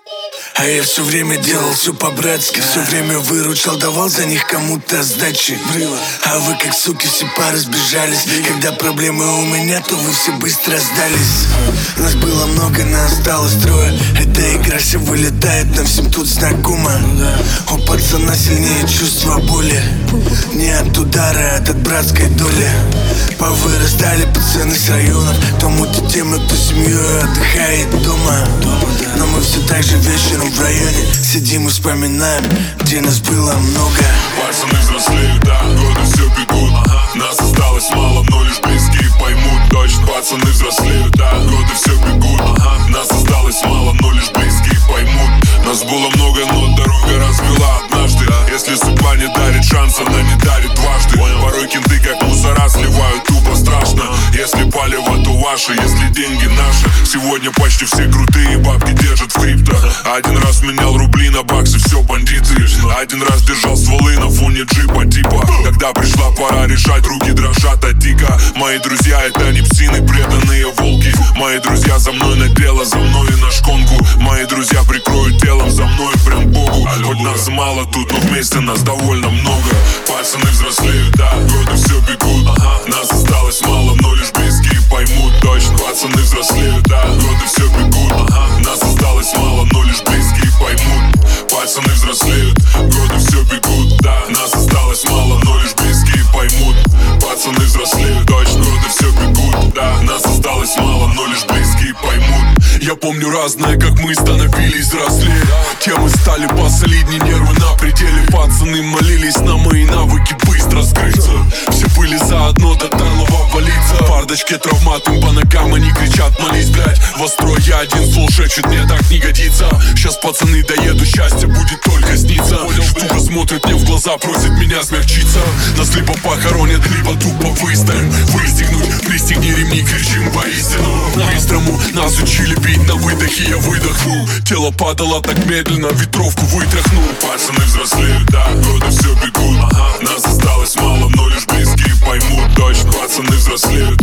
А я все время делал все по-братски, все время выручал, давал за них кому-то сдачи. А вы как суки все поразбежались. Когда проблемы у меня, то вы все быстро сдались. Нас было много, нас осталось трое. Эта игра все вылетает, нам всем тут знакомо. У пацана сильнее чувство боли. Не от удара, а от братской доли. Повырастали пацаны с районов. То мутят темы, кто семьей отдыхает дома. Но мы все так же вечером в районе сидим и вспоминаем, где нас было много. Пацаны взрослеют, да, годы все бегут. Нас осталось мало, но лишь близкие поймут точно. Пацаны взрослеют, да, годы все бегут. Нас осталось мало, но лишь близкие поймут. Нас было много, но дорога развела однажды. Если судьба не дарит шанс, она не дарит дважды. Порой кенты как мусора сливают тупо страшно. Если палево, то ваше, если деньги наши. Сегодня почти все крутые бабки держат в крипто. Один раз менял рубли на баксы, все бандиты. Один раз держал стволы на фоне джипа типа. Когда пришла пора решать, руки дрожат от тика. Мои друзья это не псины, преданные волки. Мои друзья за мной на дело, за мной и на шконку. Мои друзья прикроют телом, за мной прям Богу. Хоть нас мало тут, но вместе нас довольно много. Пацаны взрослеют, да, годы все бегут. Нас осталось мало, но лишь близкие поймут точно. Пацаны взрослеют, да, годы все бегут. Нас осталось мало, но лишь близкие поймут. Пацаны взрослеют, годы все бегут, да. Нас осталось мало, но лишь близкие поймут. Пацаны взрослеют, точно, годы все бегут, да. Нас осталось мало, но лишь близкие поймут. Я помню разное, как мы становились взрослее. Темы стали посолиднее, нервы на пределе. Пацаны молились на мои навыки быстро скрыться. Все были заодно, до талого валиться. В бардочке травматым по ногам они кричат: молись, блядь. Во строй я один, стул шепчет, мне так не годится. Сейчас пацаны доеду, счастье будет только сниться. Штука смотрит мне в глаза, просит меня смягчиться. Нас либо похоронят, либо тупо выставим. Выстегнуть, пристегни ремни, кричим воистину. По-быстрому нас учили бить на выдохе, я выдохнул. Тело падало так медленно, ветровку вытряхнул. Пацаны взрослеют, да, годы все бегут. Нас осталось мало, но лишь близкие поймут точно. Пацаны взрослеют,